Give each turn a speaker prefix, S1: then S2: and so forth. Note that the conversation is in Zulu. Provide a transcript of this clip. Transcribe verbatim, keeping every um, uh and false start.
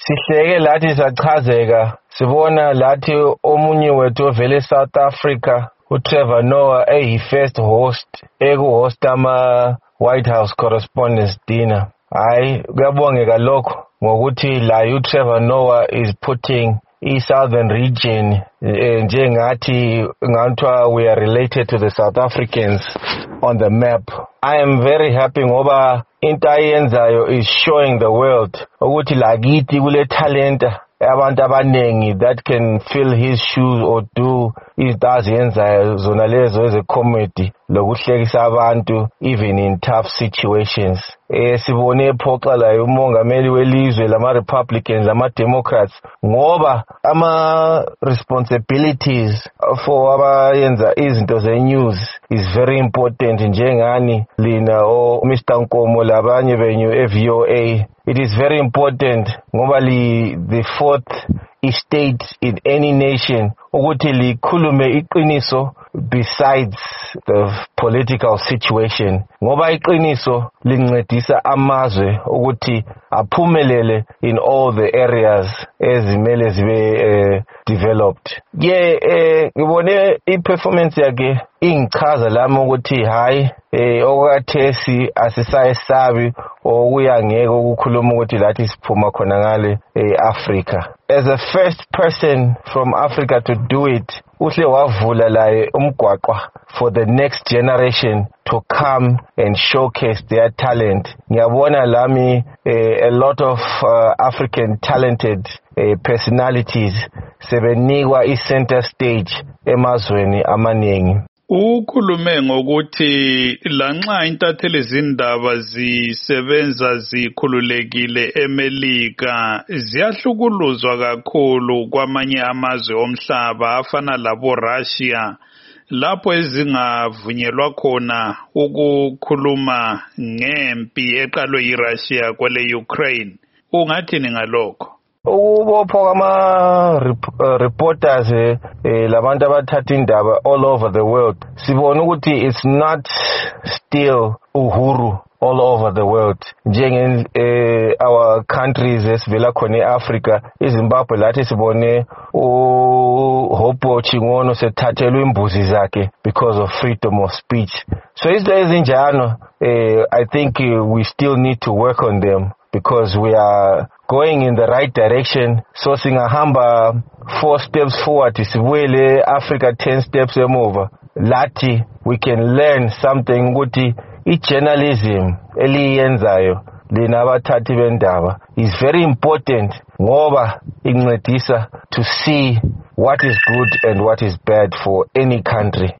S1: sihleke lathi sachazeka sibona lathi omunye wethu ovele South Africa uTrevor Noah eyi first host ekuhost ama White House Correspondents' Dinner. Hayi kuyabongeka lokho ngokuthi la uTrevor Noah is putting i-Southern region njengathi ngathiwa we are related to the South Africans on the map. I am very happy ngoba into ayenzayo is showing the world ukuthi lakithi kule talenta abantu abanengi that can fill his shoes or do izinto azenzayo zona lezo eze-comedy lokuhlekisa abantu even in tough situations. Eh sibone ephoxa la umongameli welizwe lama-Republicans lama-Democrats ngoba ama-responsibilities for abayenza izinto ze-news is very important njengani lina o Mister Nkomo labanye benyu e-V O A. It is very important ngoba li the fourth estate in any nation ukuthi likhulume iqiniso besides the political situation ngoba iqiniso lincedisa amazwe ukuthi aphumelele in all the areas ezimele zibe uh, developed. Ye eh ngibone i-performance yakhe ingichaza lami ukuthi hayi eh okathesi asisayesabi okuyangeke ukukhuluma ukuthi lathi siphuma khona ngale eAfrica. As a first person from Africa to do it, uhle wavula laye umgwaqwa for the next generation to come and showcase their talent. Ngiyabona lami eh, a lot of uh, African talented eh, personalities sebenikwa i-center stage emazweni amaningi.
S2: Ukhulume ngokuthi lanxa intatheli zindaba zisebenza zikhululekile eMelika ziyahlukuluzwa kakhulu kwamanye amazwe omhlaba afana labo Russia lapho ezingavunyelwa khona ukukhuluma ngempi eqalwe yiRussia kwele Ukraine. Ungathini ngalokho?
S1: Ukubopho kwama-reporters eh, labantu abathatha indaba all over the world sibona ukuthi it's not still uhuru all over the world njenge eh, our countries esivela khona eAfrica iZimbabwe lathi sibone uHope Chingono sethathelwe imbuzi zakhe because of freedom of speech. So izinto ezinjalo eh, I think uh, we still need to work on them because we are going in the right direction. So singahamba four steps forward sibuyele Africa ten steps emuva. Lati we can learn something ukuthi i-journalism eliyenzayo lina abathathi bendaba is very important ngoba incedisa to see what is good and what is bad for any country.